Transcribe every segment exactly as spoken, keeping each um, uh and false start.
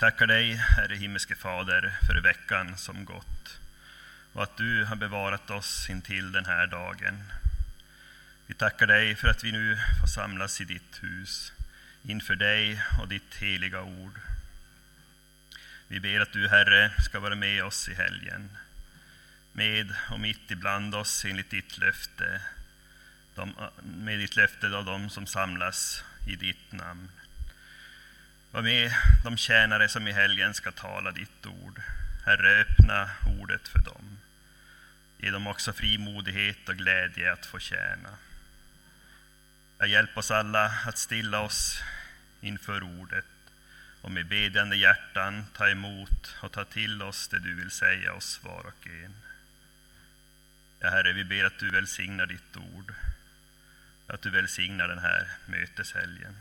tackar dig, Herre himmelske Fader, för veckan som gått och att du har bevarat oss intill den här dagen. Vi tackar dig för att vi nu får samlas i ditt hus inför dig och ditt heliga ord. Vi ber att du, Herre, ska vara med oss i helgen, med och mitt ibland oss enligt ditt löfte, de, med ditt löfte av dem som samlas i ditt namn. Var med de tjänare som i helgen ska tala ditt ord. Herre, öppna ordet för dem. Ge dem också frimodighet och glädje att få tjäna. Jag hjälp oss alla att stilla oss inför ordet och med bedjande hjärtan ta emot och ta till oss det du vill säga oss var och en. Ja, Herre, vi ber att du välsignar ditt ord, att du välsignar den här möteshelgen.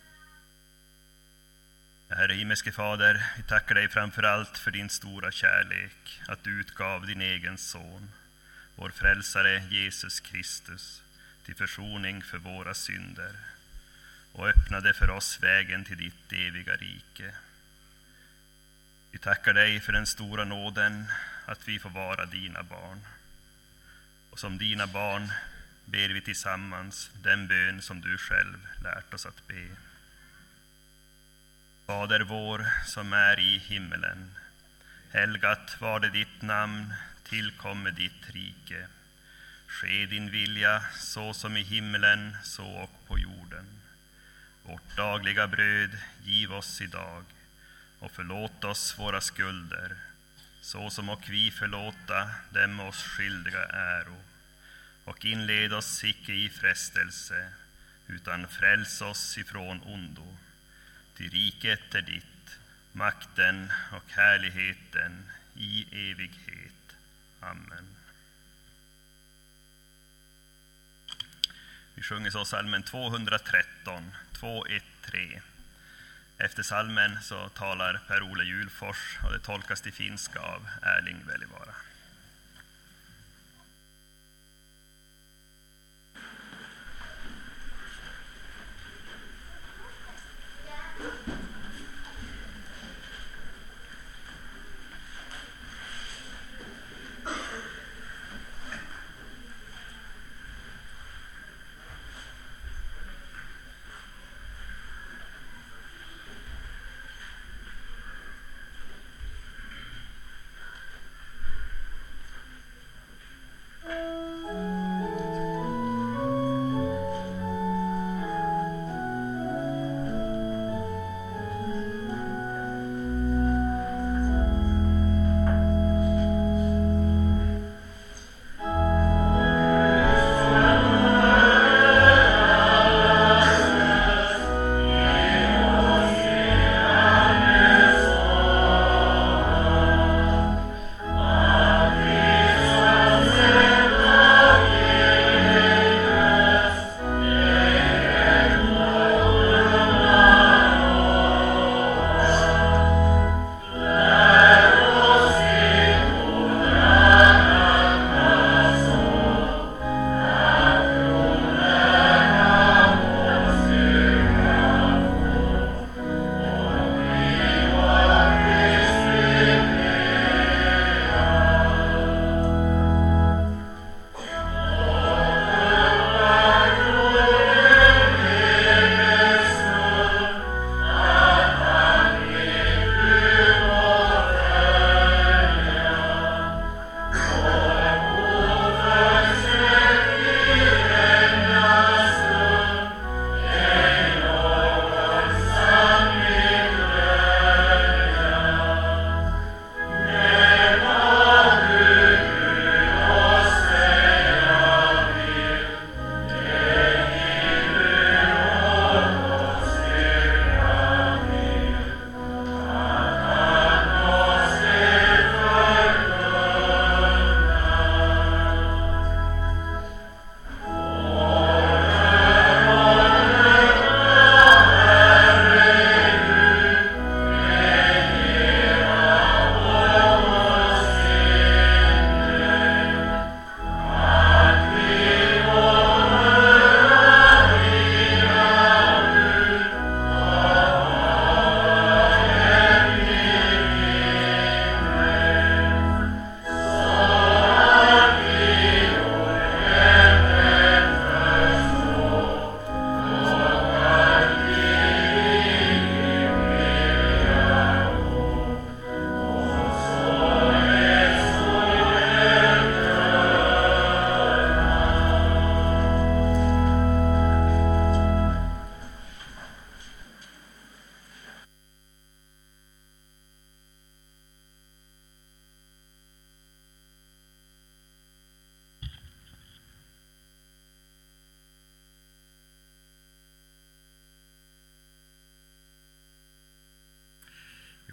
Herre himmelske Fader, vi tackar dig framför allt för din stora kärlek, att du utgav din egen son, vår frälsare Jesus Kristus, till försoning för våra synder och öppnade för oss vägen till ditt eviga rike. Vi tackar dig för den stora nåden att vi får vara dina barn. Och som dina barn ber vi tillsammans den bön som du själv lärt oss att be. Fader vår som är i himmelen, helgat var det ditt namn, tillkommer ditt rike. Ske din vilja så som i himmelen, så och på jorden. Vårt dagliga bröd giv oss idag och förlåt oss våra skulder, så som och vi förlåta dem oss skyldiga äro. Och inled oss icke i frestelse, utan fräls oss ifrån ondo. Till riket är ditt, makten och härligheten i evighet. Amen. Vi sjunger så salmen tvåhundratretton, två ett tre. Efter salmen så talar Per-Ole Julfors och det tolkas till finska av Erling Välivaara.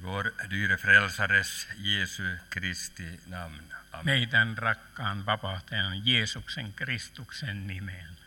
Vår dyre frälsares Jesu Kristi namn. Amen. Meidän rakkaan vapahtajan Jeesuksen Kristuksen nimeen.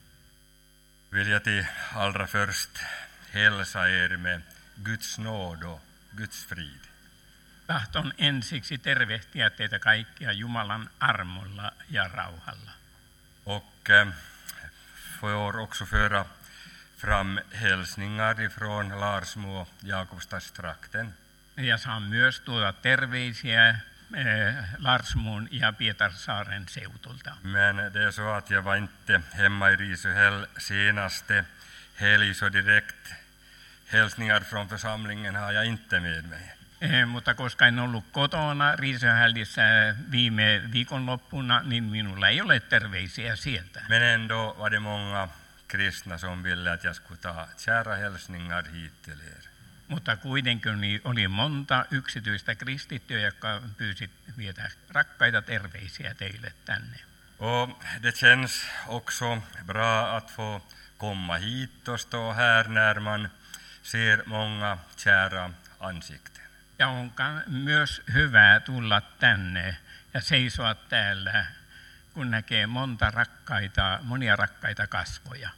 Vill jag till allra först hälsa er med Guds nåd och Guds frid. Tahton ensiksi tervehtiä teitä kaikkia Jumalan armolla ja rauhalla. Och eh, får också föra fram hälsningar ifrån Larsmo och Jakobstadstrakten. Ja saan myös tuoda terveisiä eh, Larsmon ja Pietarsaaren seutulta. Men det är så att jag var inte hemma i Risöhäll senaste helg, så direkt hälsningar från församlingen har jag inte med mig. Eh, mutta koska en ollut kotona Riisöhällissä viime viikonloppuna, niin minulla ei ole terveisiä sieltä. Men ändå var det många kristna som ville att jag skulle ta kära hälsningar hit till er. Mutta kuitenkin niin oli monta yksityistä kristittyä, jotka pyysit viedä rakkaita terveisiä teille tänne. Och det känns också bra att få komma hit och stå här när man ser många kära ansikten. Ja on myös hyvä tulla tänne ja seisoa täällä, kun näkee monta rakkaita, monia rakkaita kasvoja.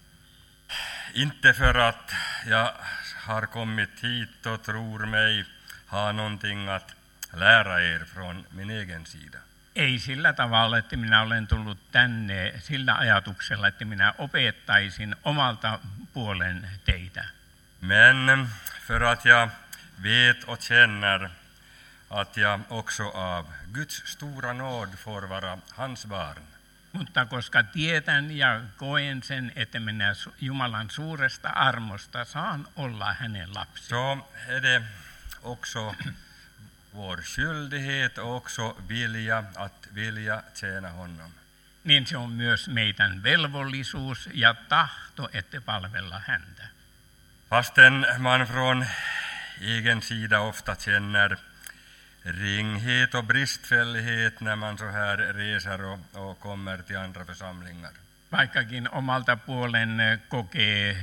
Inte för att jag har kommit hit och tror mig ha någonting att lära er från min egen sida. Ei sillä tavalla, että minä olen tullut tänne sillä ajatuksella, että minä opettaisin omalta puolen teitä. Men för att jag vet och känner att jag också av Guds stora nåd får vara hans barn. Mutta koska tiedän ja koen sen, että minä Jumalan suuresta armosta saan olla hänen lapsi. Så är det också vår skyldighet och också vilja att vilja tjäna honom. Niin se on myös meidän velvollisuus ja tahto, että palvella häntä. Fastän man från egen sida ofta känner ringhet och bristfällighet när man så här reser och, och kommer till andra församlingar. Vaikkakin omalta puolen kokee,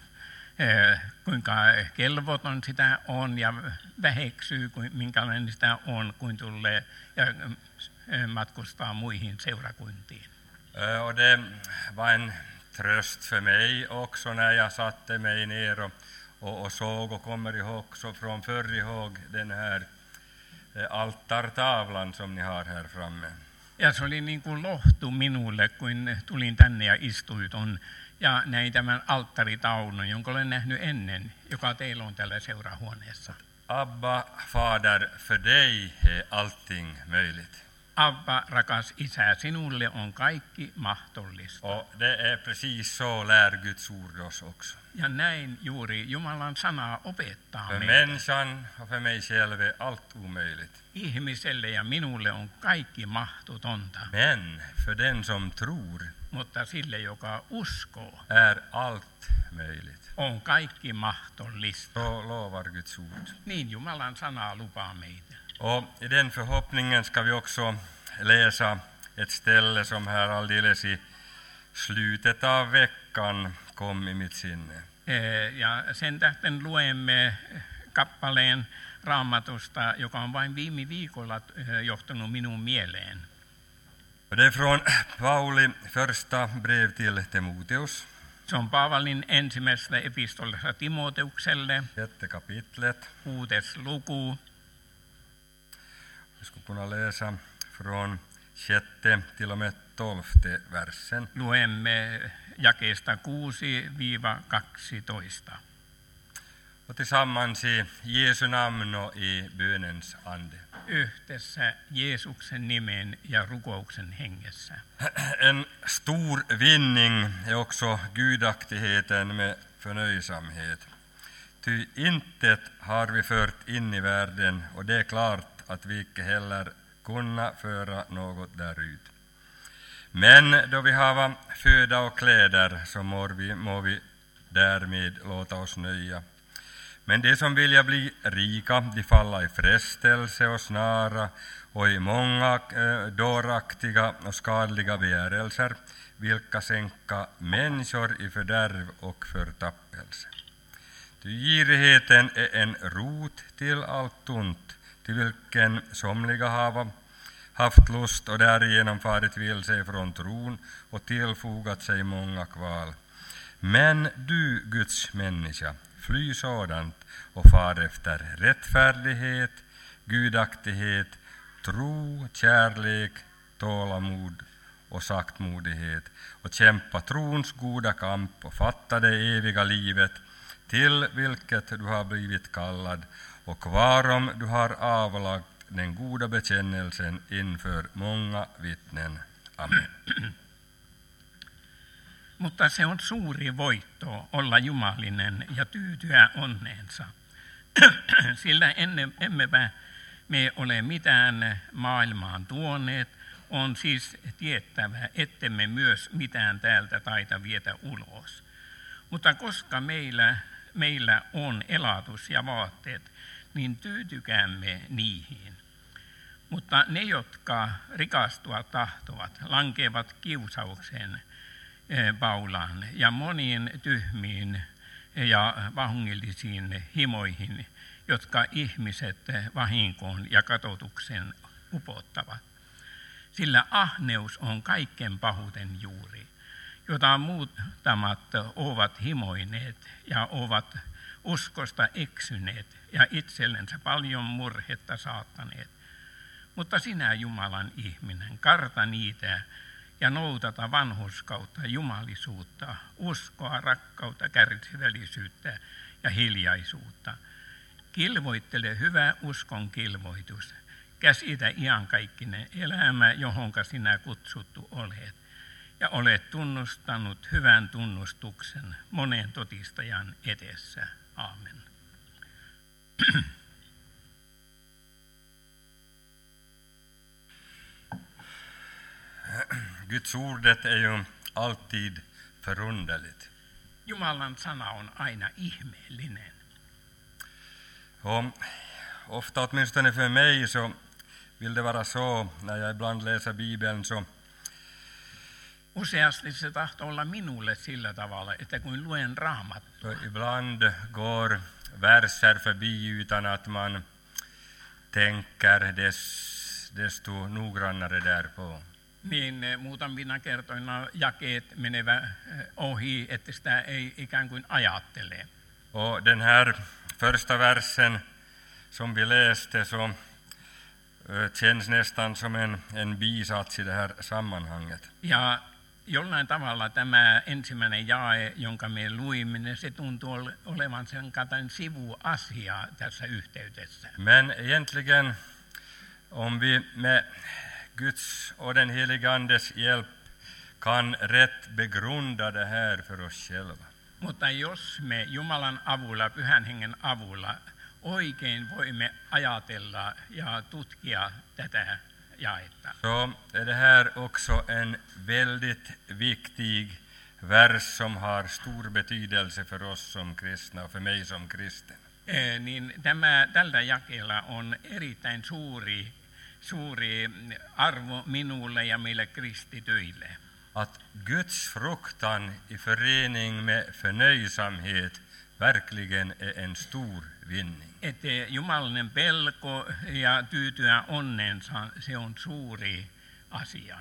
kuinka kelvoton sitä on ja väheksyy, minkälainen sitä on, kuin tulee ja matkustaa muihin seurakuntiin. Och det var en tröst för mig också när jag satte mig ner och, och, och såg och kommer ihåg så från förr ihåg den här altartavlan som ni har här framme. Ja se oli niin kuin lohtu minulle, kun tulin tänne ja istuin ton ja näin tämän alttaritaulun, jonka olen nähnyt ennen, joka teillä on tällä seurahuoneessa. Abba, Fader, för dig är allting möjligt. Abba, rakas isä, sinulle on kaikki mahdollista. Och det är precis så lär Guds ord oss också. Ja näin juuri Jumalan sanaa opettaa För meitä. människan och för mig själv är allt omöjligt. Ihmiselle ja minulle on kaikki mahdotonta, Men för den som tror mutta sille, joka uskoo, är allt möjligt. on kaikki mahdollista. Så lovar Guds ord. Niin Jumalan sanaa lupaa meitä. Och i den förhoppningen ska vi också läsa ett ställe som här alldeles i slutet av veckan kom i mitt sinne. Ja sen tähden luemme kappaleen Raamatusta, joka on vain viime viikolla johtanut minun mieleen. Det är från Pauli första brev till Timoteus. Se on Paavalin ensimmäisestä epistolasta Timoteukselle, Sjätte kapitlet. kuudes luku. Jag skulle kunna läsa från sjätte till och med tolfte versen. Luemme jakeesta kuusi kaksitoista. Och tillsammans i Jesu namn och i bönens ande. Yhdessä Jeesuksen nimen ja rukouksen hengessä. En stor vinning är också gudaktigheten med förnöjsamhet. Ty intet har vi fört in i världen, och det är klart att vi inte heller kunna föra något därut. Men då vi har föda och kläder, så må vi, må vi därmed låta oss nöja. Men de som vill bli rika, de faller i frestelse och snara och i många eh, dåraktiga och skadliga begärelser, vilka sänka människor i fördärv och förtappelse. Ty girigheten är en rot till allt ont, till vilken somliga hava haft lust och därigenom farit vilse från tron och tillfogat sig många kval. Men du, Guds människa, fly sådant och far efter rättfärdighet, gudaktighet, tro, kärlek, tålamod och saktmodighet och kämpa trons goda kamp och fatta det eviga livet till vilket du har blivit kallad och varom du har avlagt den goda bekännelsen inför många vittnen. Amen. Mutta se on suuri voitto olla jumalinen ja tyytyä onneensa, sillä enne, emmepä me ole mitään maailmaan tuoneet, on siis tiettävä, ettemme myös mitään täältä taita vietä ulos. Mutta koska meillä, meillä on elatus ja vaatteet, niin tyytykäämme niihin. Mutta ne, jotka rikastua tahtovat, lankevat kiusaukseen, paulaan ja moniin tyhmiin ja vahingillisiin himoihin, jotka ihmiset vahinkoon ja katotuksen upottavat. Sillä ahneus on kaikkein pahuuden juuri, jota muutamat ovat himoineet ja ovat uskosta eksyneet ja itsellensä paljon murhetta saattaneet. Mutta sinä, Jumalan ihminen, karta niitä ja noudata vanhurskautta, jumalisuutta, uskoa, rakkautta, kärsivällisyyttä ja hiljaisuutta. Kilvoittele hyvä uskon kilvoitus. Käsitä iankaikkinen elämä, johonka sinä kutsuttu olet, ja olet tunnustanut hyvän tunnustuksen monen todistajan edessä. Aamen. Guds ordet är ju alltid förunderligt. Jumalan sana on aina ihmeellinen. Och ofta, åtminstone för mig, så vill det vara så när jag ibland läser Bibeln så Useasti se tahtoo olla minulle sillä tavalla, että kun luen Raamattua, ibland går verser förbi utan att man tänker des, desto noggrannare därpå. niin muutamina kertoina jakeet menevät ohi, että sitä ei ikään kuin ajattele. Och den här första versen som vi läste så känns nästan som en, en bisats i det här sammanhanget. Ja jollain tavalla tämä ensimmäinen jae, jonka me luimme, se tuntuu olevan sen kaltainen sivuasia tässä yhteydessä. Men egentligen, om vi med Guds och den helige Andes hjälp kan rätt begrunda det här för oss själva. Mutta jos me Jumalan avulla, Pyhän Hengen avulla oikein voimme ajatella ja tutkia tätä jaetta, så är det här också en väldigt viktig vers som har stor betydelse för oss som kristna och för mig som kristen. Eh, niin tämä, tällä jakeella on erittäin suuri, suuri arvo minulle ja meille kristityille. Att Guds fruktan i förening med förnöjsamhet verkligen är en stor vinning. Että Jumalinen pelko ja tyytyä onnensa, se on suuri asia.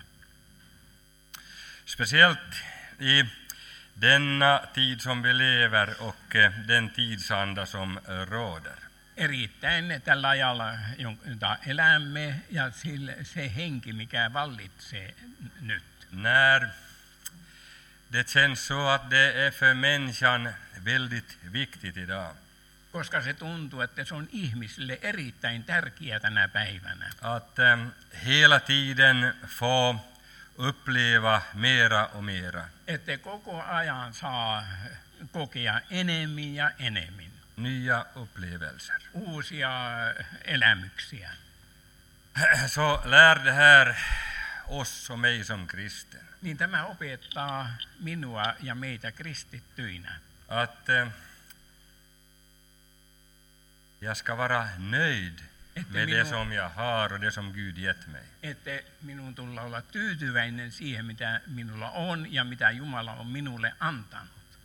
Speciellt i denna tid som vi lever och den tidsanda som råder. Erittäin tällä ajalla, jota elämme, ja se henki, mikä vallitsee nyt. När det känns så att det är för människan väldigt viktigt idag. Koska se tuntuu, että se on ihmisille erittäin tärkeää tänä päivänä. Att ähm, hela tiden få uppleva mera och mera. Että koko ajan saa kokea enemmän ja enemmän. Nya upplevelser. Uusia elämyksiä. Så lär det här oss och mig som kristen. Niin tämä opettaa minua ja meitä kristittyinä. Att äh, jag ska vara nöjd Että med minu, det som jag har och det som Gud gett mig. Että minun tulla olla tyytyväinen siihen, mitä minulla on ja mitä Jumala on minulle antanut.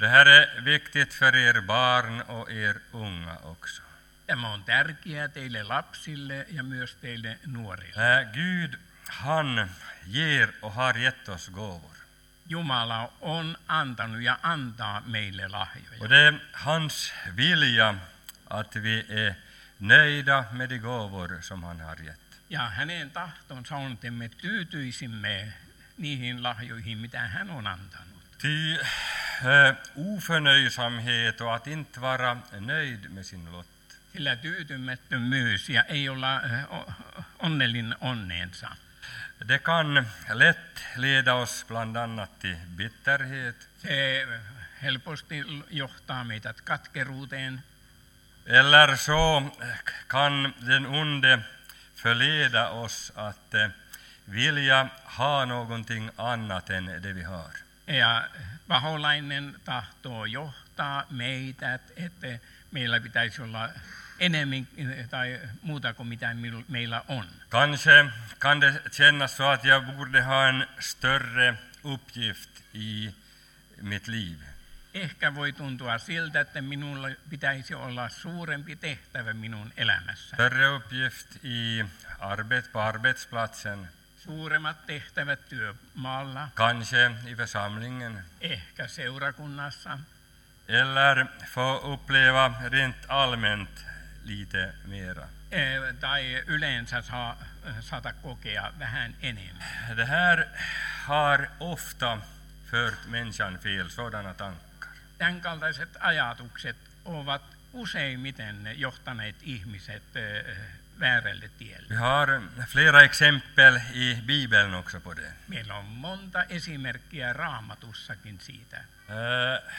Det här är viktigt för er barn och er unga också. Tämä on tärkeää teille lapsille ja myös teille nuorille. Äh, Gud, han ger och har gett oss gåvor. Jumala on antanut ja antaa meille lahjoja. Och det är hans vilja att vi är nöjda med de gåvor som han har gett. Ja hänen tahtonsa on, että me tyytyisimme niihin lahjoihin, mitä hän on antanut. Ty äh, oförnöjsamhet och att inte vara nöjd med sin lott. Sillä tyytymättömyys ja ei olla onnellinen onneensa. Det kan lätt leda oss bland annat till bitterhet. Se helposti johtaa meitä katkeruuteen. Eller så kan den onde förleda oss att eh, vilja ha någonting annat än det vi har. Ja paholainen tahtoo johtaa meitä, että meillä pitäisi olla enemmän tai muuta kuin mitä meillä on. Kanske kan det kännas så att jag borde ha en större uppgift i mitt liv. Ehkä voi tuntua siltä, että minulla pitäisi olla suurempi tehtävä minun elämässä. Större uppgift i arbet på arbetsplatsen. Suuremmat tehtävät työmaalla. Kanske i församlingen. Ehkä seurakunnassa. Eller få uppleva rent allmänt lite mera. Eh, tai yleensä saa, saada kokea vähän enemmän. Det här har ofta fört människan fel, sådana tankar. Tämän kaltaiset ajatukset ovat useimmiten johtaneet ihmiset eh, väärälle tielle. Vi har flera exempel i Bibeln också på det. Meillä on monta esimerkkiä Raamatussakin siitä. Eh,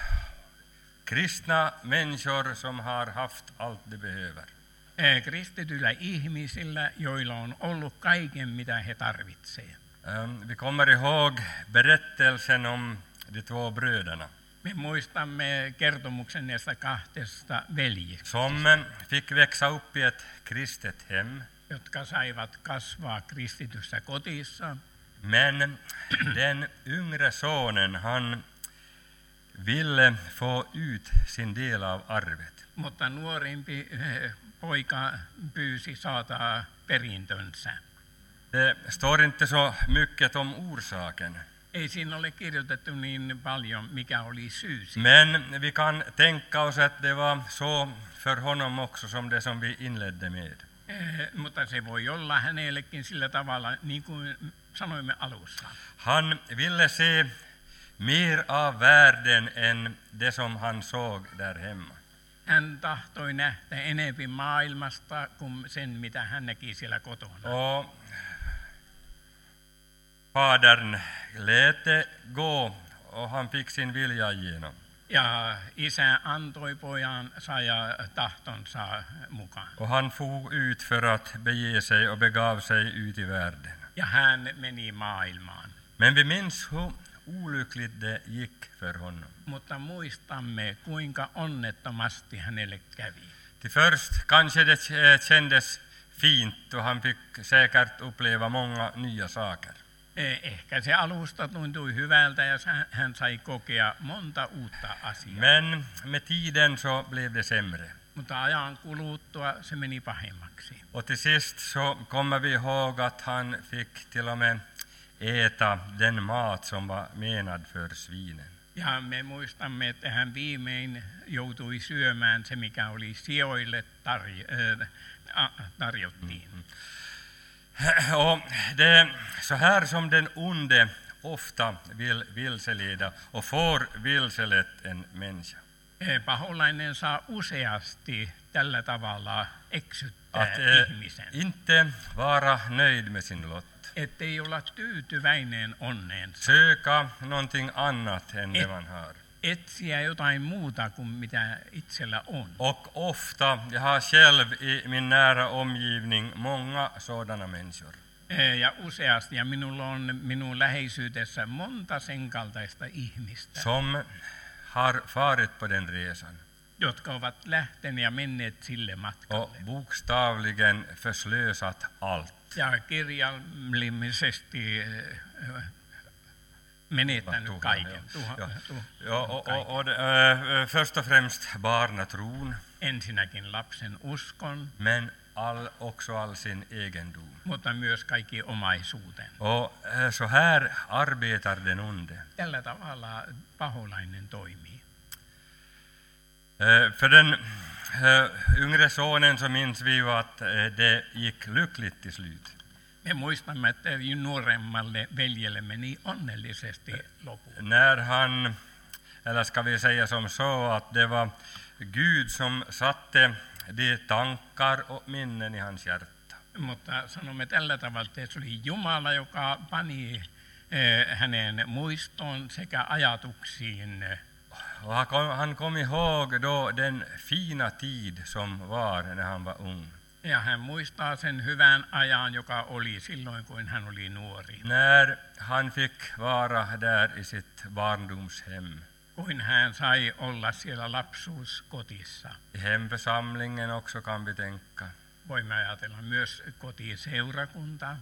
kristna människor som har haft allt de behöver. Eh, kristityillä ihmisillä, joilla on ollut kaiken, mitä he tarvitsevat. Eh, vi kommer ihåg berättelsen om de två bröderna. Me muistamme kertomuksen näistä kahdesta veljistä, Som fick växa upp i ett kristet hem. jotka saivat kasvaa kristityssä kodissa. Men den yngre sonen, han ville få ut sin del av arvet. Mutta nuorimpi eh, poika pyysi saada perintönsä. Det står inte så mycket om orsaken. Ei siinä ole kirjoitettu niin paljon, mikä oli syy siihen. Men vi kan tänka oss att det var så för honom också som det som vi inledde med. Eh, mutta se voi olla hänellekin sillä tavalla, niin kuin sanoimme alussa. Han ville se mer av världen än det som han såg där hemma. Hän tahtoi nähdä enemmän maailmasta kuin sen, mitä hän näki siellä kotona. Och fadern lät det gå och han fick sin vilja igenom. Ja isä antoi pojan saada tahtonsa mukaan. Och han for ut för att bege sig och begav sig ut i världen. Ja hän meni maailmaan. Men vi minns hur olyckligt det gick för honom. Mutta muistamme, kuinka onnettomasti hänelle kävi. Till först kanske det kändes fint och han fick säkert uppleva många nya saker. Ehkä se alusta tuntui hyvältä ja hän sai kokea monta uutta asiaa. Men med tiden så blev det sämre. Mutta ajan kuluttua se meni pahemmaksi. Och till sist så kommer vi ihåg att han fick till och med äta den mat som var menad för svinen. Ja me muistamme, että hän viimein joutui syömään se, mikä oli sioille tarj- äh, tarjottiin. Mm. Och det är så här som den onde ofta vill vilseleda och får vilselett en människa. Paholainen saa useasti tällä tavalla eksyttää Att eh, ihmisen. inte vara nöjd med sin lott. Ettei olla tyytyväinen onneensa. Söka någonting annat än det man har. Etsiä jotain muuta kuin mitä itsellä on. Och ofta, jag har själv i min nära omgivning många sådana människor. Ja useasti, ja minulla on minun läheisyydessä monta sen kaltaista ihmistä, Som har farit på den resan. jotka ovat lähteneet ja menneet sille matkalle. Och bokstavligen förslösat allt. Ja kirjaimellisesti menettänyt Tuhan, kaiken. joo. Tuha, Joo. tu, Ja, och, kaiken. och, och, äh, först och främst barnatron, Ensinnäkin lapsen uskon, men all, också all sin egendom. mutta myös kaikki omaisuuden. Och äh, så här arbetar den onde. Tällä tavalla paholainen toimii. Äh, för den äh, yngre sonen så minns vi ju att äh, det gick lyckligt till slut. Me muistamme, että nuoremmalle veljelle meni onnellisesti lopulta. När han, eller ska vi säga som så, att det var Gud som satte de tankar och minnen i hans hjärta. Mutta sanomme tällä tavalla, että se oli Jumala, joka pani eh, hänen muistoon sekä ajatuksiin. Och han kom, han kom ihåg då den fina tid som var när han var ung. Ja hän muistaa sen hyvän ajan, joka oli silloin, kun hän oli nuori. När han fick vara där i sitt barndomshem. Kuin hän sai olla siellä lapsuuskotissa. I hemförsamlingen också kan vi tänka. Voimme ajatella myös kotiseurakunta.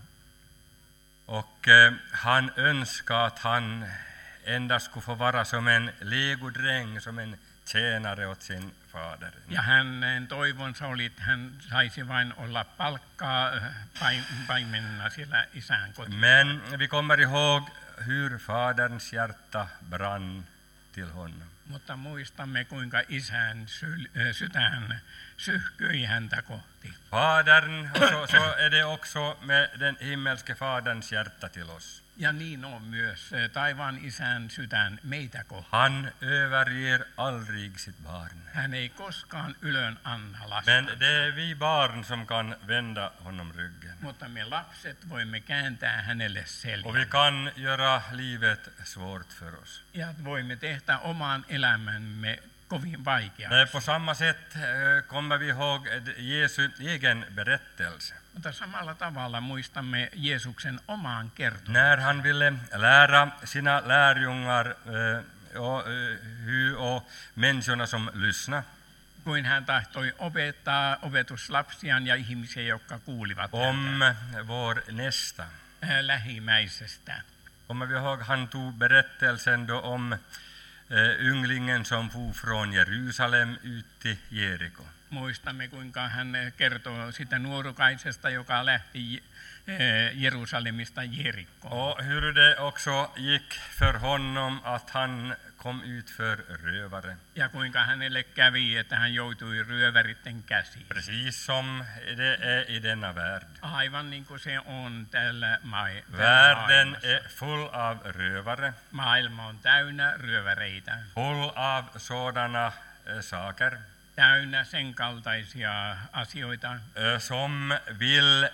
Och eh, han önskade att han endast skulle få vara som en legodräng, som en tjänare åt sin fader. Ja hänen toivonsa oli, että hän saisi vain olla palkkaa paimenena siellä isän kotissa. Men vi kommer ihåg hur faderns hjärta brann till honom. Mutta muistamme, kuinka isän syl, äh, sydän syhkyi häntä kohti. Fadern, och så, så är det också med den himmelske faderns hjärta till oss. Ja niin on myös äh, taivaan isän sydän meitä kohti. Han överger aldrig sitt barn. Hän ei koskaan ylön anna lasta. Men det är vi barn som kan vända honom ryggen. Mutta me lapset voimme kääntää hänelle Och vi selän. kan göra livet svårt för oss. Ja voimme tehdä oman elämämme kovin Men vaikeaksi. på samma sätt eh, kommer vi ihåg Jesu egen berättelse. Mutta samalla tavalla muistamme Jeesuksen omaan kertomuksen. När han ville lära sina lärjungar eh, och, eh, hur, och människorna som lyssnar Kuin hän tahtoi opettaa opetuslapsiaan ja ihmisiä, jotka kuulivat om häntä, vår nästa. äh, lähimmäisestä. Kommer vi ihåg, han tog berättelsen då om eh, ynglingen som for från Jerusalem ut till Jeriko. Muistamme, kuinka hän kertoo sitä nuorukaisesta, joka lähti äh, Jerusalemista Jerikkoon. Och hur det också gick för honom att han kom ut för rövare. Ja kuinka hänelle kävi, että hän joutui ryöväritten käsiin. Precis som det är i denna värld. Aivan niin kuin se on tällä mai- tällä Världen maailmassa. är full av rövare, Maailma on täynnä ryöväreitä, full av sådana eh, saker täynnä sen kaltaisia asioita, eh, som vill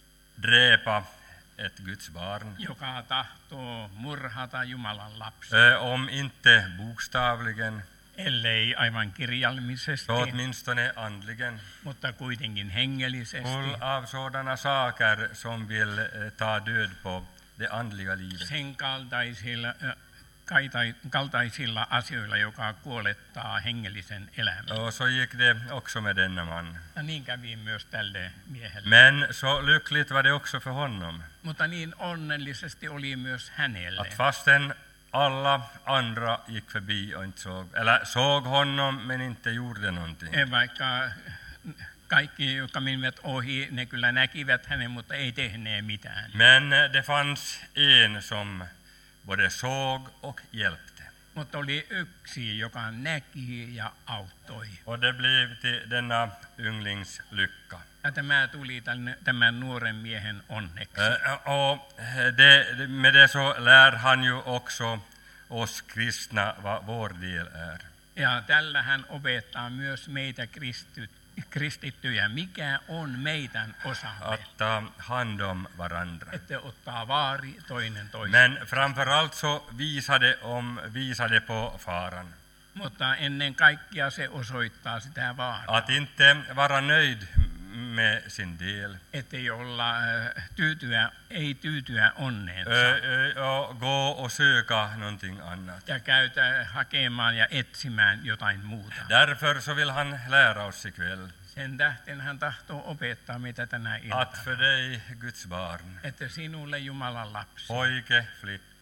dräpa ett Guds barn. joka tahtoo murhata Jumalan lapsi. Eh, om inte bokstavligen, Ellei aivan kirjallisesti, så åtminstone andligen. mutta kuitenkin hengellisesti. Full av sådana saker som vill eh, ta död på det andliga livet. Sen kaltaisilla, äh, kaita- kaltaisilla asioilla, joka kuolettaa hengellisen elämän. Och så gick det också med denna man. Ja niin kävi myös tälle miehelle. Men så lyckligt var det också för honom Mutta niin onnellisesti oli myös hänelle. att fastän alla andra gick förbi och inte såg, eller såg honom men inte gjorde någonting, Eh, Vaikka kaikki, jotka menivät ohi, ne kyllä näkivät hänen, mutta ei tehneet mitään. men det fanns en som både såg och hjälpte. Mutta oli yksi, joka näki ja auttoi. Och det blev till denna ynglings lycka. Ja tämä tuli tämän, tämän nuoren miehen onneksi. Eh, och det, med det så lär han ju också oss kristna vad vår del är. Ja tällä hän opettaa myös meitä kristyt, kristittyjä, mikä on meidän osamme. Att ta hand om varandra. Että ottaa vaari toinen toisen. Men framförallt så visade, om, visade på faran. Mutta ennen kaikkea se osoittaa sitä vaaraa. Att inte vara nöjd med sin del. Ettei olla äh, tyytyä, ei tyytyä onneensa. Ö, ö, och gå och söka någonting annat. Ja käytä hakemaan ja etsimään jotain muuta. Därför så vill han lära oss ikväll Sen tähten hän tahtoo opettaa meitä tänä iltana. att för dig, Guds barn, Että sinulle Jumalan lapsi, pojke, flicka,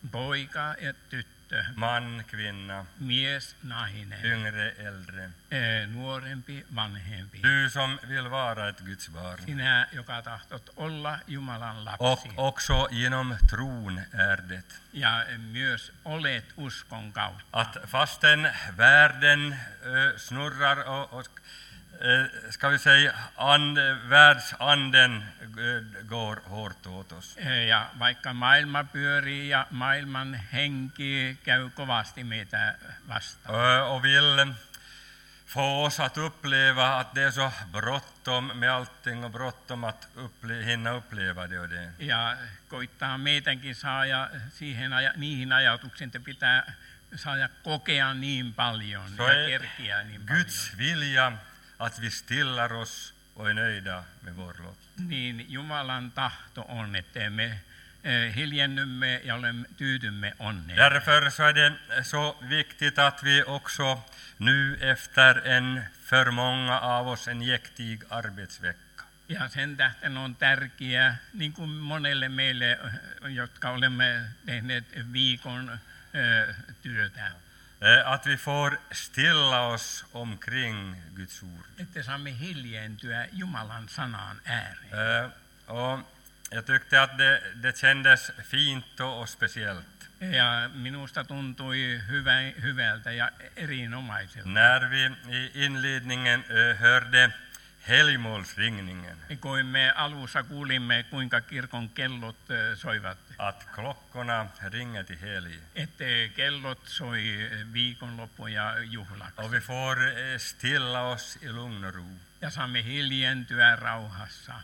poika ja tyttö, man, kvinna, mies, nainen, yngre, äldre. eh, nuorempi, vanhempi. Du som vill vara ett Guds barn. Sinä, joka tahtot olla Jumalan lapsi. Och också genom tron är det. Ja myös olet uskon kautta. Att fastän världen äh, snurrar och, och äh, ska vi säga and, världsanden äh, går hårt åt oss. Eh, Ja vaikka maailma pyörii ja maailman henki käy kovasti meitä vastaan. Äh, och vill få oss att uppleva att det är så bråttom med allting och bråttom att upple- hinna uppleva det och det. Ja koittaa meitäkin saada siihen aja, niihin ajatuksiin, että pitää saada kokea niin paljon Så ja är kerkiä niin paljon. Guds vilja att vi stillar oss och är nöjda med vår lott. Niin Jumalan tahto on, että me eh, hiljennymme ja olemme tyytymme onneen. Därför så är det så viktigt att vi också nu efter en för många av oss en jäktig arbetsvecka. Ja sen tähden on tärkeää, niin kuin monelle meille, eh, jotka olemme tehneet viikon eh, työtä, Eh, Att vi får stilla oss omkring Guds ord. että saamme hiljentyä Jumalan sanan ääreen. Eh, Och jag tyckte att det, det kändes fint och, och speciellt Ja minusta tuntui hyvä, hyvältä ja erinomaiselta. när vi i inledningen eh, hörde helgmålsringningen. Kun me alussa kuulimme, kuinka kirkon kellot eh, soivat, Att klockorna ringer till helg. että kellot soi viikonloppu ja juhlaksi. Och vi får eh, stilla oss i lugn och ro. Ja saamme hiljentyä rauhassa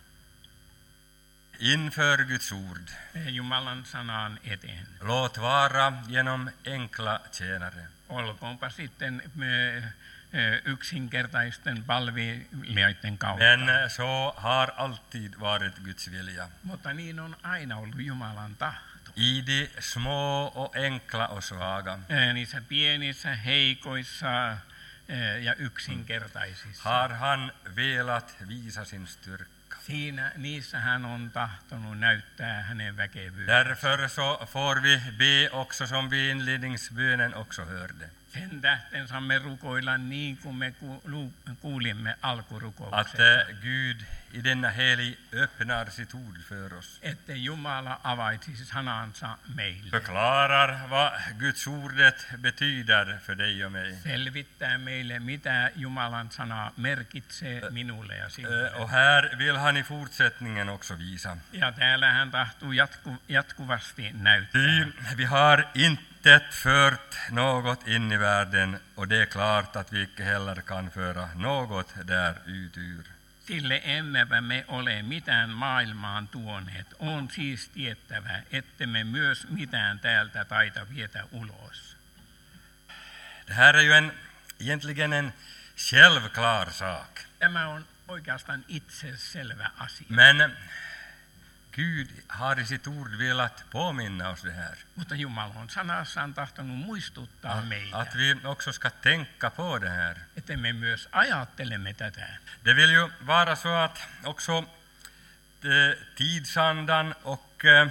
Inför Guds ord. eh, Jumalan sanan eteen. Låt vara genom enkla tjänare. Olkoonpa sitten me, eh, yksinkertaisten palvelijoiden kautta. Men eh, så har alltid varit Guds vilja. Mutta niin on aina ollut Jumalan tahto. I de små och enkla och svaga Eh, Niissä pienissä, heikoissa eh, ja yksinkertaisissa. har han velat visa sin styrka. Siinä, niissä hän on tahtonut näyttää hänen väkevyyttä. Därför så får vi be också som vi i inledningsbönen också hörde. Sen tähten saamme rukoilla niin kuin me ku- lu- kuulimme Att alkurukouksessa. eh, Gud i denna helg öppnar sitt ord för oss. Että Jumala avaisi sanansa meille. Förklarar vad Guds ordet betyder för dig och mig. Selvittää meille, mitä Jumalan sana merkitsee minulle ja Eh, sinulle. Och här vill han i fortsättningen också visa. Ja täällä hän tahtuu jatku, jatkuvasti näyttää. Ty vi har inte fört något in i världen och det är klart att vi inte heller kan föra något där ut ur. Sille emmepä me ole mitään maailmaan tuoneet. On siis tiettävä, ettemme myös mitään täältä taita vietä ulos. Det här är ju en, egentligen en självklar sak. Tämä on oikeastaan itseselvä asia. Men Gud har i sitt ord velat påminna oss det här. Mutta Jumala on sanassaan tahtonut muistuttaa Att, meitä, att vi också ska tänka på det här. että me myös ajattelemme tätä. Det vill ju vara så att också eh, tidsandan och eh,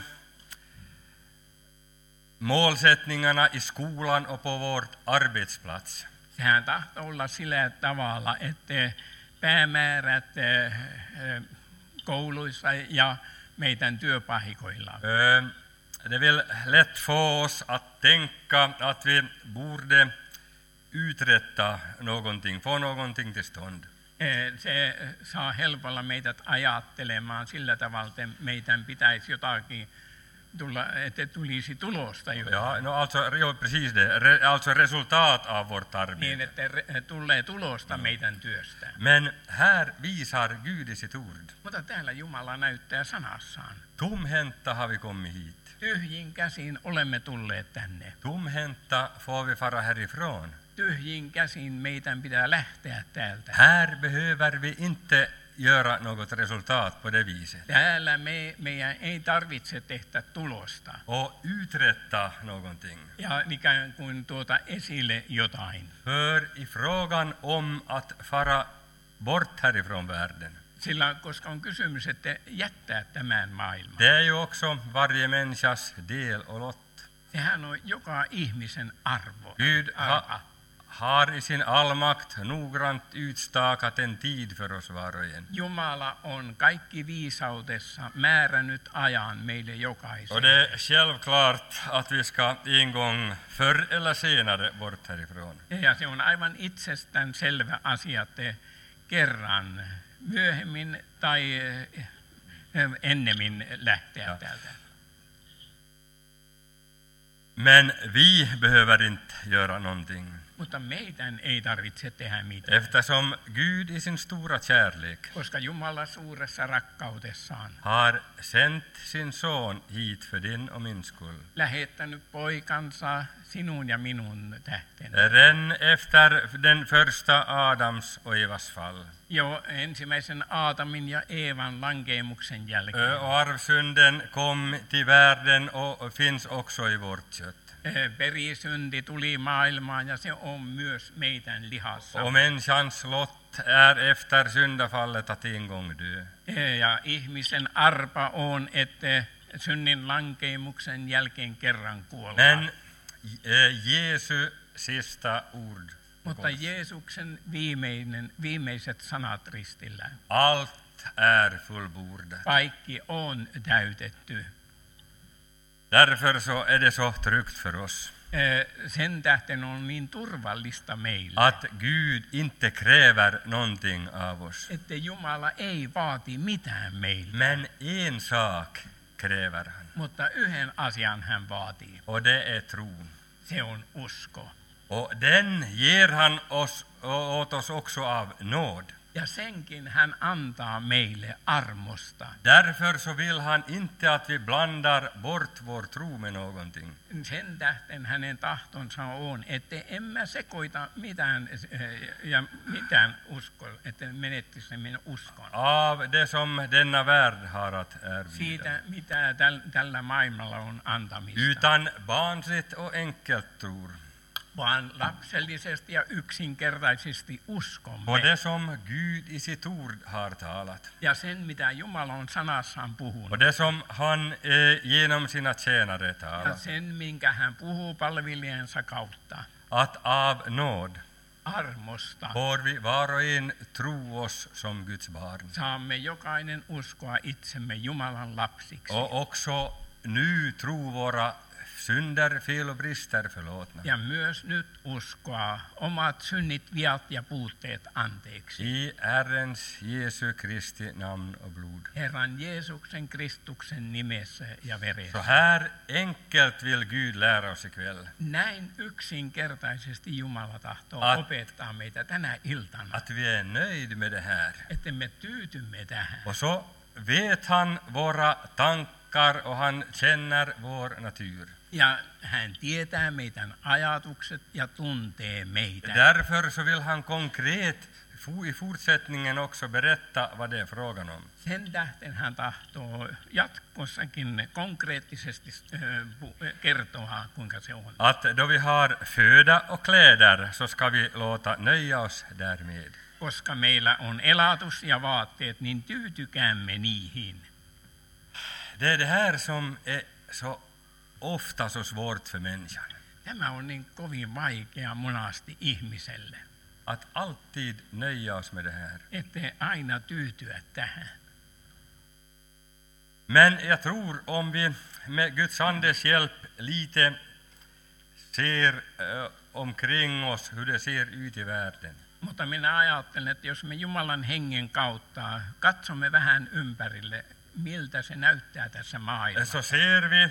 målsättningarna i skolan och på vårt arbetsplats Sehän tahtoo olla sillä tavalla, että päämäärät eh, eh, kouluissa ja meidän työpaikoilla. Eh, Det vill lätt få oss att tänka att vi borde uträtta någonting, få någonting till stånd. Eh, Se saa helpolla meidät ajattelemaan sillä tavalla, että meidän pitäisi jotakin tulla, että tulisi tulosta jotain. Ja, no, alltså, jo, precis det. Re, alltså resultat av vårt Niin, arbete. että re- tulee tulosta meidän työstä. Men här visar Gud i sitt ord. Mutta täällä Jumala näyttää sanassaan. Tomhänta har vi kommit hit. Tyhjin käsin olemme tulleet tänne. Tomhänta får vi fara härifrån. Tyhjin käsin meidän pitää lähteä täältä. Här behöver vi inte göra något resultat på det viset. Täällä me, meidän ei tarvitse tehdä tulosta Och uträtta någonting. ja ikään kuin tuota esille jotain. För i frågan om att fara bort härifrån världen. Sillä, koska on kysymys, että jättää tämän maailman. Det är ju också varje människas del och lott. Sehän on joka ihmisen arvo. Gud arva. ha, har i sin allmakt noggrant utstakat en tid för oss var och en. Jumala on kaikki viisaudessa määrännyt ajan meille Och jokaiselle. det är självklart att vi ska en gång förr eller senare bort härifrån. Ja se on aivan itsestään selvä asia, että kerran myöhemmin tai eh, ennemmin lähteä Ja. täältä. Men vi behöver inte göra någonting. Mutta meidän ei tarvitse tehdä mitään, Eftersom Gud i sin stora kärlek koska Jumala suuressa rakkaudessaan har sänt sin son hit för din och min skull. lähettänyt poikansa sinun ja minun tähtenä. Redan efter den första Adams och Evas fall. Jo ensimmäisen Aatamin ja Eevan lankeemuksen jälkeen. Ö, Och arvsynden kom till världen och finns också i vårt kött. Eh, Perisynti tuli maailmaan ja se on myös meidän lihassa. Och människans lott är efter syndafallet att en gång dö. Eh, Ja ihmisen arpa on, että synnin lankeemuksen jälkeen kerran kuollaan. Men eh, Jesu sista ord. Mutta Jeesuksen viimeinen, viimeiset sanat ristillä. Allt är fullbordat. Kaikki on täytetty. Därför så är det så tryggt för oss Eh, Sen tähten on niin turvallista meille, att Gud inte kräver någonting av oss. että Jumala ei vaati mitään meiltä, Men en sak kräver han, mutta yhden asian hän vaatii. och det är tron. Se on usko. Och den ger han oss, åt oss också av nåd. Ja senkin hän antaa meille armosta. Därför så vill han inte att vi blandar bort vår tro med någonting. Sen tähten hänen tahtonsa on, että emme sekoita mitään eh, ja mitään uskoa, että menettisi meidän uskon. Av det som denna värld har att erbjuda. Siitä, mitä täl, tällä maailmalla on antamista. Utan barnsligt och enkelt tror Vaan lapsellisesti ja yksinkertaisesti uskomme. på det som Gud i sitt ord har talat. Ja sen, mitä Jumala on sanassaan puhunut. Och det som han eh, genom sina tjänare Ja talar. sen, minkä hän puhuu palvelijansa kautta. Att av nåd Armosta får vi var och en tro oss som Guds barn. saamme jokainen uskoa itsemme Jumalan lapsiksi. Och också nu tro våra synder, fel och brister förlåtna. Ja myös nyt uskoa omat synnit, viat ja puutteet anteeksi. I Herrens Jesu Kristi namn och blod. Herran Jeesuksen Kristuksen nimessä ja Så veressä. här enkelt vill Gud lära oss ikväll. Näin yksinkertaisesti Jumala tahtoo At- opettaa meitä tänä iltana, Att vi är nöjd med det här. että me tyytymme tähän. Och så vet han våra tankar och han känner vår natur. Ja hän tietää meidän ajatukset ja tuntee meitä. Därför så vill han konkret fo- i fortsättningen också berätta vad det är frågan om. Sen tähten hän tahtoo jatkossakin konkreettisesti äh, pu- äh, kertoa, kuinka se on. Att då vi har föda och kläder så ska vi låta nöja oss därmed. Koska meillä on elatus ja vaatteet, niin tyytykäämme niihin. Det är det här som är så ofta så svårt för människan. Tämä on niin kovin vaikea monasti ihmiselle, Att alltid nöja oss med det här. ettei aina tyytyä tähän. Men jag tror om vi med Guds andes hjälp lite ser eh, omkring oss hur det ser ut i världen. Mutta minä ajattelen, että jos me Jumalan hengen kautta katsomme vähän ympärille, miltä se näyttää tässä maailmassa, Så ser vi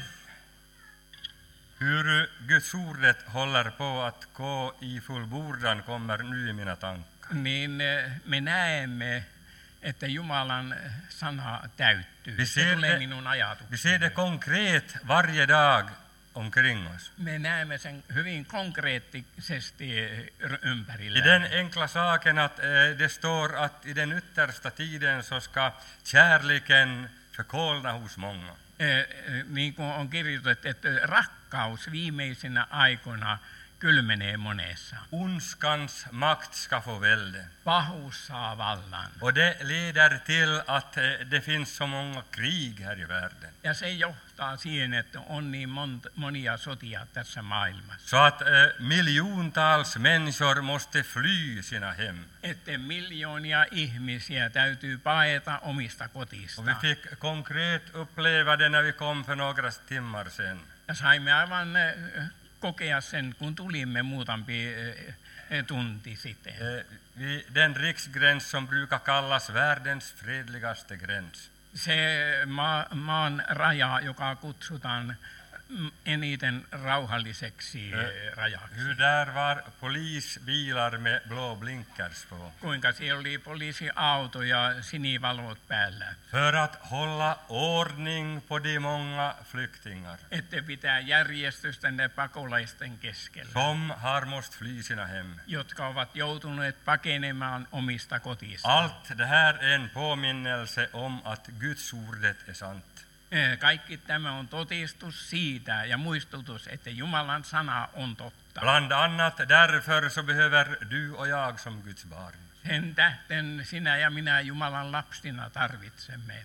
hur Guds ordet håller på att gå i fullbordan kommer nu i mina tankar. niin eh, me näemme, että Jumalan sana täyttyy. Vi Se ser tulee det- minun Vi ser ajatukseni. det konkret varje dag omkring oss. Me näemme sen hyvin konkreettisesti eh, ympärillä. I den enkla saken att eh, det står att i den yttersta tiden så ska kärleken förkolna hos många. Eh, eh, Niin kuin on kirjoitettu, että rakkaus viimeisinä aikoina kylmenee monessa. Ondskans makt ska få välde. Pahuus saa vallan. Och det leder till att eh, det finns så många krig här i världen. Ja se johtaa johtaa siihen, että on niin monta, monia sotia tässä maailmassa. Så att eh, miljontals människor måste fly sina hem. Että miljoonia ihmisiä täytyy paeta omista Och vi kotistaan. fick konkret uppleva det när vi kom för några timmar sedan. Ja saimme aivan eh, kokea sen, kun tulimme muutampi eh, tunti sitten. Eh, vid den riksgräns som brukar kallas världens fredligaste gräns. Se maa, maan raja, joka kutsutaan mm, eniten rauhalliseksi Eh, eh, rajaksi. Hur där var polisbilar med blå blinkers på. Kuinka siellä oli poliisiauto ja sinivalot päällä. För att hålla ordning på de många flyktingar Että pitää järjestystä ne pakolaisten keskellä, som har måst fly sina hem. jotka ovat joutuneet pakenemaan omista kotista. Allt det här är en påminnelse om att Guds ordet är sant. Eh, Kaikki tämä on todistus siitä ja muistutus, että Jumalan sana on totta. Bland annat därför så behöver du och jag som Guds barn Sen tähten sinä ja minä Jumalan lapsina tarvitsemme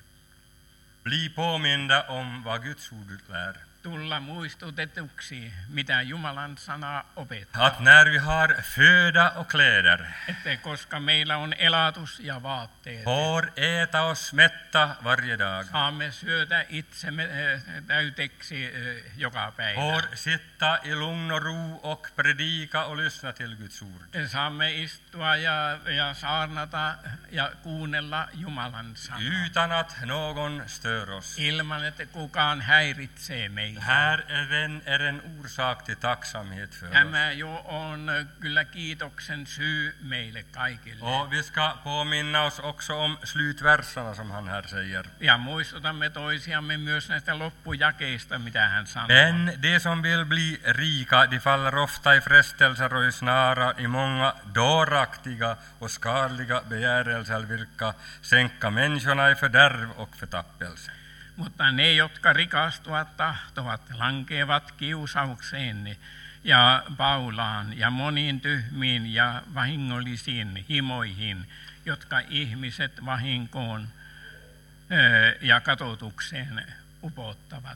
bli påminda om vad Guds ord lär. tulla muistutetuksi, mitä Jumalan sana opettaa. Att när vi har föda och kläder, Että koska meillä on elatus ja vaatteet, får äta oss mätta varje dag, saamme syötä itsemme eh, täyteksi eh, joka päivä. får sitta i lugn och ro och predika och lyssna till Guds ord. Saamme istua ja, ja saarnata ja kuunnella Jumalan sanaa Utan att någon stör oss. ilman, että kukaan häiritsee meitä. Här är en, är en orsak till tacksamhet för oss. Tämä jo on kyllä kiitoksen syy meille kaikille. Och vi ska påminna oss också om slutverserna som han här säger. Ja muistutamme toisiamme myös näistä loppujakeista, mitä hän sanoo. Men de som vill bli rika, de faller ofta i frestelser och i snara i många dåraktiga och skadliga begärelser, vilka sänka människorna i fördärv och förtappelse. Mutta ne, jotka rikastuvat tahtovat, lankeavat kiusaukseen ja paulaan ja moniin tyhmiin ja vahingollisiin himoihin, jotka ihmiset vahinkoon ö, ja katotukseen upottavat.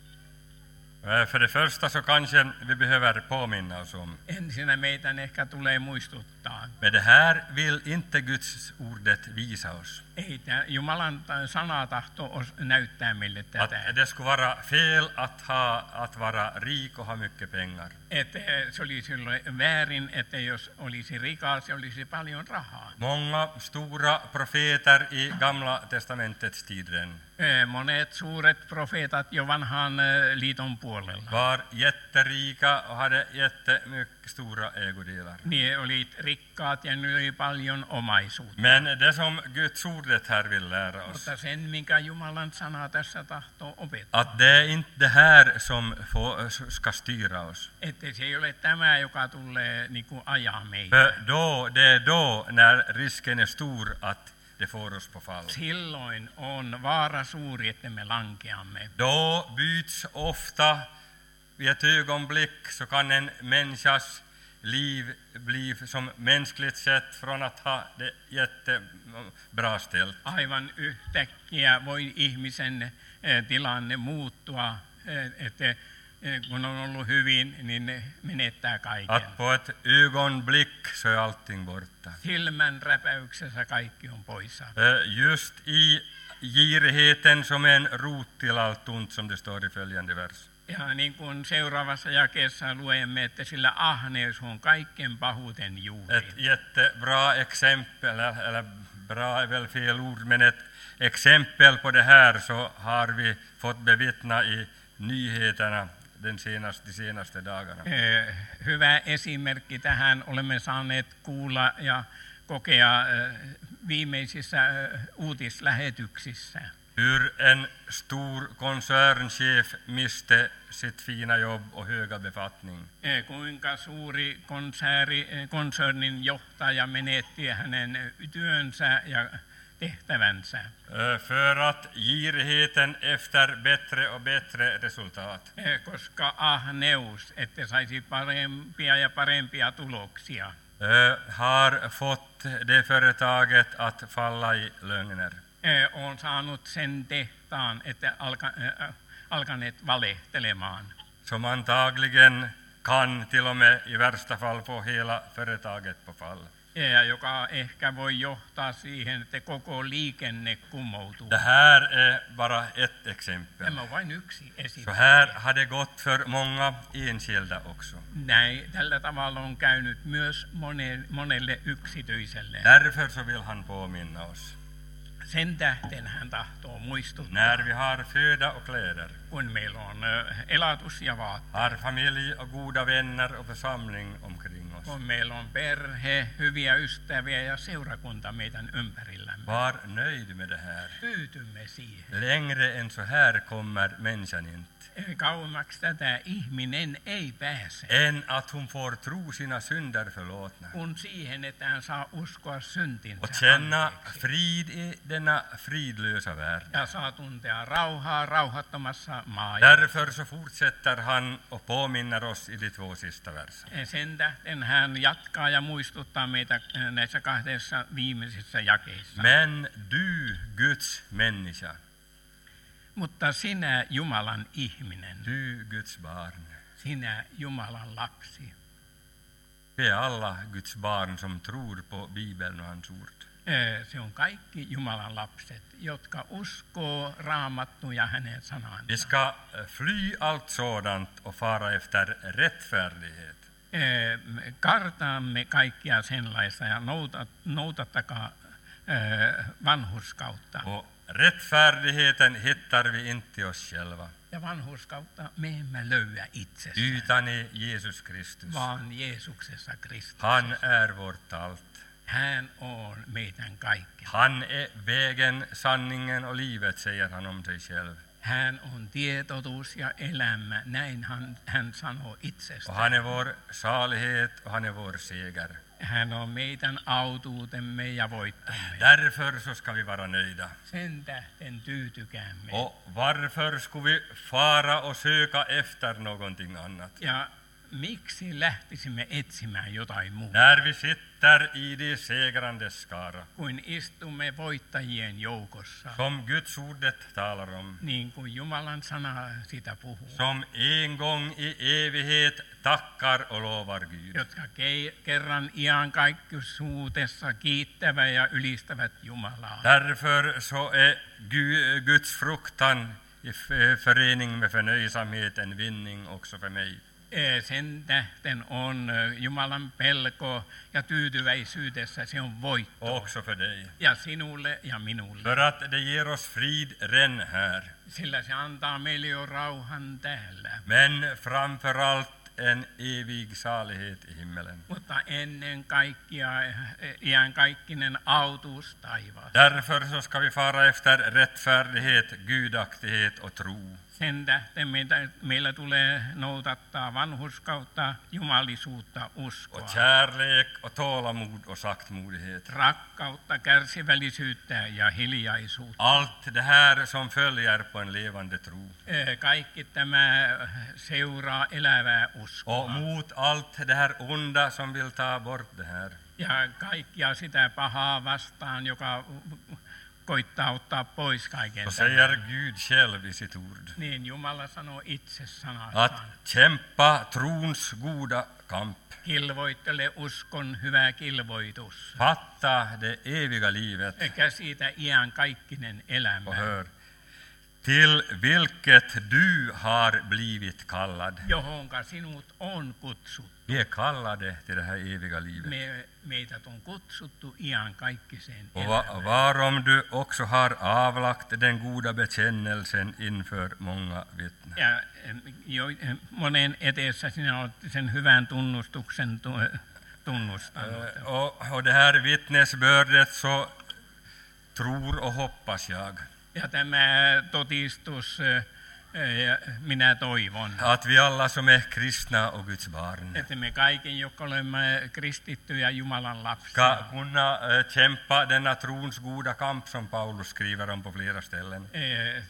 Eh, För det första så kanske vi behöver påminna oss om. Ensinnä meitä ehkä tulee muistuttaa. Men det här vill inte Guds ordet visa oss. Ei tämä Jumalan sana tahto os- näyttää meille tätä. Att det skulle vara fel att, ha, att vara rik och ha mycket pengar. Että se oli silloin väärin, että jos olisi rikas ja olisi paljon rahaa. Många stora profeter i Gamla testamentets tiden Eh, Monet suuret profeetat jo vanhan eh, liiton puolella. var jätterika och hade jättemycket stora ägodelar. Ne oli rikkaat ja niillä oli paljon omaisuutta. Men det som Guds ordet här vill lära oss, Mutta sen, minkä Jumalan sana tässä tahtoo opettaa, att det är inte det här som får, ska styra oss. että se ei ole tämä, joka tulee niin kuin ajaa meitä. För då, det är då när risken är stor att det får oss på fall. Silloin on vaara suuri, että me lankeamme. Då byts ofta i ett ögonblick, så kan en människas liv bli som mänskligt sett från att ha det jättebra ställt. Aivan yhtäkkiä voi ihmisen eh, tilanne muuttua, eh, että eh, kun on ollut hyvin, niin ne menettää kaiken. Att på ett ögonblick så är allting borta. Silmän räpäyksessä kaikki on poissa. Eh, Just i girigheten som är en rot till allt ont, som det står i följande vers. Ja niin kuin seuraavassa jakeessa luemme, että sillä ahneus on kaiken pahuuden juuri. Ett jättebra exempel, eller bra är väl fel ord, men ett exempel på det här så har vi fått bevittna i nyheterna den senaste, de senaste dagarna. Eh, Hyvä esimerkki tähän olemme saaneet kuulla ja kokea eh, viimeisissä eh, uutislähetyksissä. Hur en stor koncernchef miste sitt fina jobb och höga befattning. Eh, Kuinka suuri konserni, eh, konsernin johtaja menetti hänen työnsä ja tehtävänsä. Eh, För att girigheten efter bättre och bättre resultat. Eh, Koska ahneus, että saisi parempia ja parempia tuloksia, eh, har fått det företaget att falla i lögner. eh, on saanut sen tehtaan, että alka, eh, alkaneet valehtelemaan. Som antagligen kan till och med i värsta fall få hela företaget på fall. Ja joka ehkä voi johtaa siihen, että koko liikenne kummoutuu. Det här är bara ett exempel. Tämä on vain yksi Så esimerkki. här har det gått för många enskilda också. Näin, tällä tavalla on käynyt myös monelle, monelle yksityiselle. Därför så vill han påminna oss. Sen tähden hän tahtoo muistuttaa, När vi har föda och kläder, kun meillä on ö, elatus ja vaatteet, har familj och goda vänner och församling omkring oss. kun meillä on perhe, hyviä ystäviä ja seurakunta meidän ympärillämme. Var nöjd med det här. Tyytymme siihen. Längre än så här kommer människan inte. Kauemmaksi tätä ihminen ei pääse, Än att hon får tro sina synder förlåtna. kun siihen, että hän saa uskoa syntinsä Och känna anteeksi. frid i denna fridlösa värld. Ja saa tuntea rauhaa rauhattomassa maailmassa. Därför så fortsätter han och påminner oss i de två sista verserna. Sen tähden hän jatkaa ja muistuttaa meitä näissä kahdessa viimeisissä jakeissa. Men du, Guds människa, Mutta sinä Jumalan ihminen, du, Guds barn. sinä Jumalan lapsi. Vi är alla Guds barn som tror på Bibeln och hans ord. Ö, Se on kaikki Jumalan lapset, jotka uskoo Raamattua ja hänen Vi sanansa. ska fly allt sådant och fara efter rättfärdighet. Ö, me Kartaamme kaikkia sellaista ja noutat, noutattakaa ö, vanhurskautta. Och rättfärdigheten hittar vi inte i oss själva, Ja vanhurskautta me emme löyä itsessä, utan i Jesus Kristus. vaan Jeesuksessa Kristus. Han är vårt allt. Hän on meidän kaikki. Han är vägen, sanningen och livet, säger han om sig själv. Hän on tietotuus ja elämä, näin hän, hän sanoo Och itsestään. han är vår salighet och han är vår seger. Hän on meidän autuutemme ja voittomme. Därför så ska vi vara nöjda. Sen tähden tyytykäämme. Och varför skulle vi fara och söka efter någonting annat? Ja miksi lähtisimme etsimään jotain muuta, När vi sitter i de segrandes skara, kuin istumme voittajien joukossa, som Guds ordet talar om, niin kuin Jumalan sana sitä puhuu, som en gång i evighet tackar och lovar Gud. jotka ke- kerran iankaikkisuudessa kiittävät ja ylistävät Jumalaa. Därför så är Gu- Guds fruktan i f- förening med förnöjsamhet en vinning också för mig. Eh, Sen tähden on eh, Jumalan pelko ja tyytyväisyydessä se on Och voitto. också för dig. Ja sinulle ja minulle. För att det ger oss frid redan här. Sillä se antaa meille jo rauhan täällä. Men framför allt en evig salighet i himmelen. Mutta ennen kaikkia eh, iankaikkinen autuus taivaassa. Därför så ska vi fara efter rättfärdighet, gudaktighet och tro. Sen tähden meitä, meillä tulee noudattaa vanhurskautta, jumalisuutta, uskoa, Och kärlek och tålamod och saktmodighet. rakkautta, kärsivällisyyttä ja hiljaisuutta. Allt det här som följer på en levande tro. Eh, Kaikki tämä seuraa elävää Och uskoa. mot allt det här onda som vill ta bort det här. Ja kaikkia sitä pahaa vastaan, joka koittaa ottaa pois kaiken Så tämän. säger Gud själv i sitt ord. Niin Jumala sanoo itse Att sanassaan. kämpa trons goda kamp. Kilvoittele uskon hyvä kilvoitus. Fatta det eviga livet. Käsitä iän kaikkinen elämä. Och hör. Till vilket du har blivit kallad. Johonka sinut on kutsuttu. Vi är kallade till det här eviga livet. Me, meidät on kutsuttu iän kaikkiseen Och va- elämään. varom du också har avlagt den goda bekännelsen inför många vittnen. Ja em, jo, em, monen edessä sinä olet sen hyvän tunnustuksen tu- tunnustanut. Eh, Och, och det här vittnesbördet så tror och hoppas jag Ja tämä todistus, eh, eh, minä toivon, att vi alla som är kristna och Guds barn että me kaiken, jotka olemme kristittyjä Jumalan lapsia, ska kunna eh, kämpa denna trons goda kamp som Paulus skriver om på flera ställen. eh,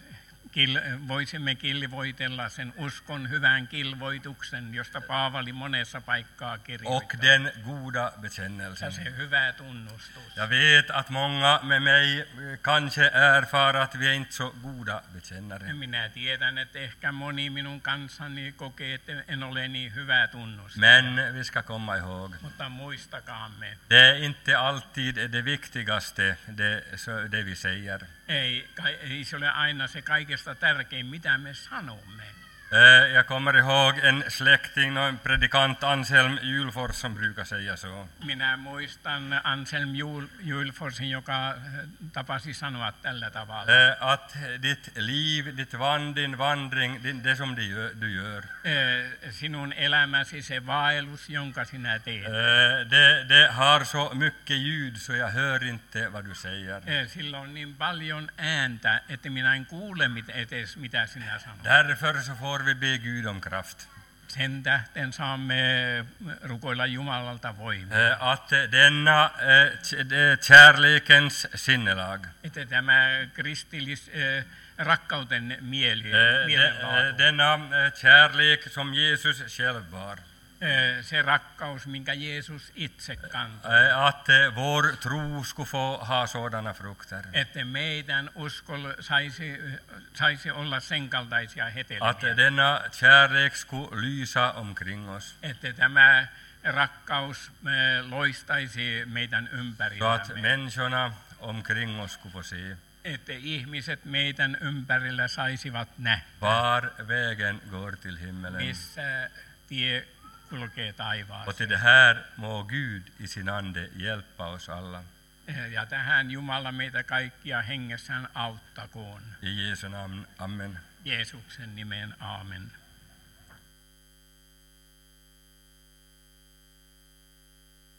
kil, voisimme kilvoitella sen uskon hyvän kilvoituksen, josta Paavali monessa paikkaa och kirjoittaa. den goda Ja bekännelsen. se hyvä tunnustus. Jag vet att många med mig eh, kanske erfar att vi är inte så goda bekännare. Minä tiedän, että ehkä moni minun kanssani kokee, että en ole niin hyvä tunnustus. Men vi ska komma ihåg, Mutta muistakaamme, det är inte alltid det viktigaste, det, så, det vi säger. ei, kai- ei se ole aina se kaikesta tärkein, mitä me sanomme. Eh, Jag kommer ihåg en släkting, en predikant Anselm Julfors, som brukar säga så. Minä muistan Anselm Jul, Julforsin, joka äh, tapasi sanoa tällä tavalla. Eh, Att ditt liv, ditt van, din vandring, din, det som du gör, du gör Eh, Sinun elämäsi, se vaellus, jonka sinä teet, eh, det, det har så mycket ljud så jag hör inte vad du säger. eh, sillä on niin paljon ääntä, että minä en kuule mit, edes mitä sinä sanot. Därför så får vi be Gud om kraft. Sen tähten saamme rukoilla Jumalalta voimaa. Eh, Att denna eh, k- det kärlekens sinnelag, Että tämä kristillis eh, rakkauden mieli, eh, de, eh, mielenlaatu, denna eh, kärlek som Jesus själv var, eh, se rakkaus, minkä Jeesus itse kantoi, eh, att eh, vår tro skulle få ha sådana frukter. että meidän uskolla saisi, saisi olla sen kaltaisia Att hedelmiä, denna kärlek skulle lysa omkring oss, että tämä rakkaus eh, loistaisi meidän så att ympärillämme, människorna omkring oss skulle få se että ihmiset meidän ympärillä saisivat nähdä, var vägen går till himmelen. missä tie kulkee Och taivaaseen. till det här må Gud i sin ande hjälpa oss alla. Ja tähän Jumala meitä kaikkia hengessään auttakoon. I Jesu namn, amen. Jeesuksen nimeen, aamen.